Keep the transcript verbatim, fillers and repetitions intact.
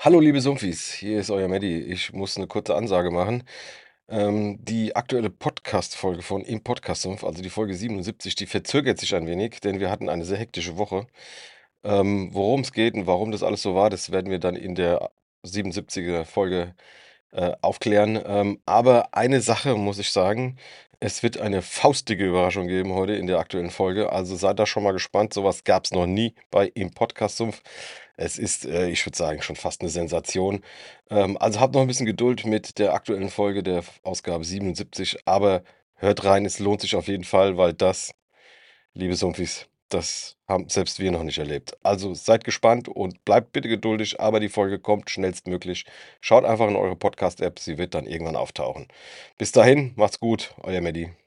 Hallo liebe Sumpfis, hier ist euer Medi. Ich muss eine kurze Ansage machen. Ähm, die aktuelle Podcast-Folge von im Podcast Sumpf, also die Folge siebenundsiebzig, die verzögert sich ein wenig, denn wir hatten eine sehr hektische Woche. Ähm, worum es geht und warum das alles so war, das werden wir dann in der siebenundsiebziger Folge äh, aufklären. Ähm, aber eine Sache muss ich sagen, es wird eine faustdicke Überraschung geben heute in der aktuellen Folge. Also seid da schon mal gespannt. Sowas gab es noch nie bei im Podcast-Sumpf. Es ist, äh, ich würde sagen, schon fast eine Sensation. Ähm, also habt noch ein bisschen Geduld mit der aktuellen Folge der Ausgabe siebenundsiebzig, aber hört rein, es lohnt sich auf jeden Fall, weil das, liebe Sumpfis, das haben selbst wir noch nicht erlebt. Also seid gespannt und bleibt bitte geduldig, aber die Folge kommt schnellstmöglich. Schaut einfach in eure Podcast-App, sie wird dann irgendwann auftauchen. Bis dahin, macht's gut, euer Medi.